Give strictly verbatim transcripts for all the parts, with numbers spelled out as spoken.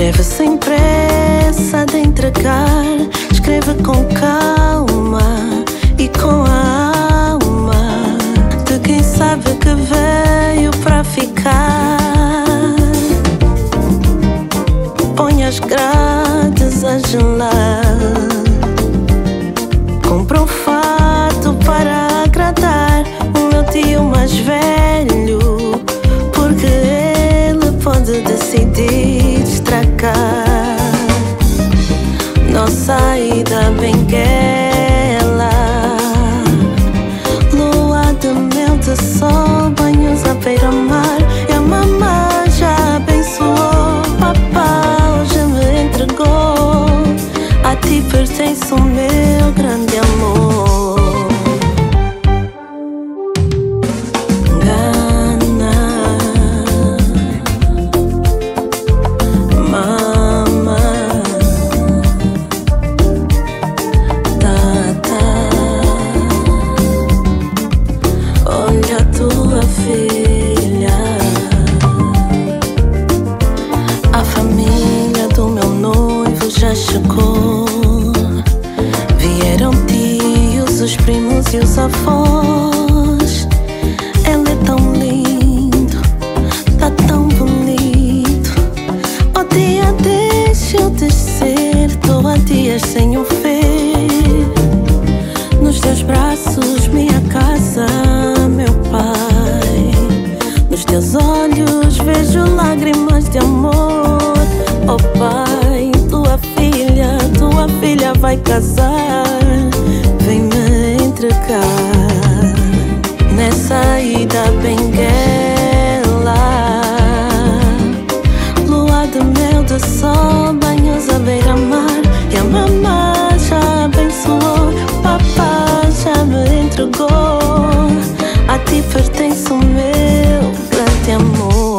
Escreve sem pressa de entregar, escreve com calma e com a alma de quem sabe que veio pra ficar. Põe as grades a gelar, compra um fato para agradar o meu tio mais velho, porque ele pode decidir estragar nossa ida benguela. Lua de mel, de sol, banhos à beira-mar, e a mamã já abençoou. Papá hoje me entregou, a ti pertence o meu grande amor. A família do meu noivo já chegou. Vieram tios, os primos e os avós. Ele é tão lindo, tá tão bonito. Oh dia, deixa eu descer, tô há dias sem o ver. Nos teus braços, minha casa, meu pai. Nos teus olhos vejo lágrimas de amor. Oh pai, tua filha, tua filha vai casar. Vem me entregar nessa ida benguela. Lua de mel, de sol, banhos à beira-mar, e a mamã já abençoou. Papá já me entregou, a ti pertence o meu grande amor.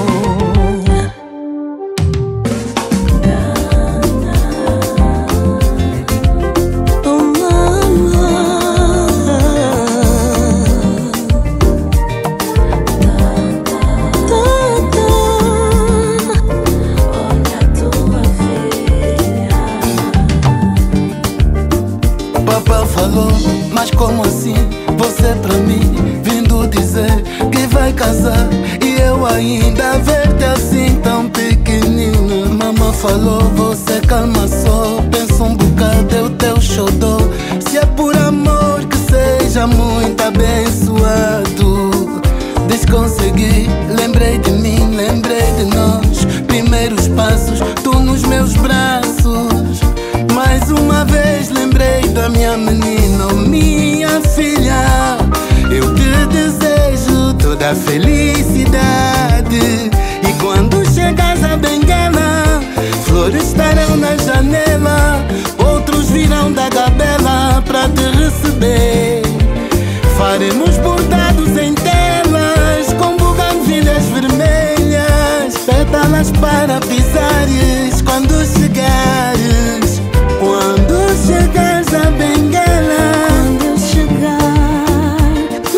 Papá falou, mas como assim? Você pra mim vindo dizer que vai casar, e eu ainda ver-te assim tão pequenina. Mamãe falou, você calma só, pensa um bocado, é o teu xodó. Se é por amor que seja muito abençoado. Desconsegui, lembrei de mim, lembrei de nós. Primeiros passos, tu nos meus braços. Mais uma vez lembrei da minha menina, oh, minha filha. Eu te desejo toda a felicidade. E quando chegas a Benguela, flores estarão na janela, outros virão da gabela pra te receber. Faremos bordados em telas com buganvilhas vermelhas, pétalas para pisares quando chegares. Quando chegares a Benguela, quando eu chegar,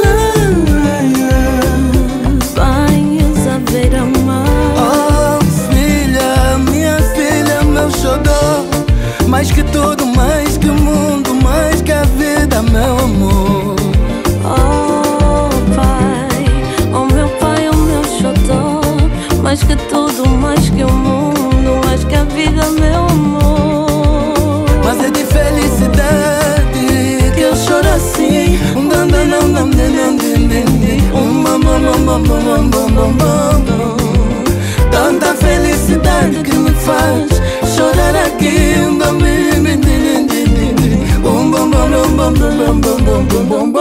banhos à beira-mar. oh filha, minha filha, meu xodó. Mais que tudo, mais que o mundo, mais que a vida, meu amor. Oh pai, oh meu pai, oh meu xodó. Mais que tudo, mais que o mundo, mais que a vida, meu amor. Mas é de felicidade que eu choro assim. Um dam dam dam dam dam dam, um bam bam bam bam bam bam bam. Tanta felicidade que me faz chorar aqui. Um bam bam bam bam bam bam bam bam bam bam.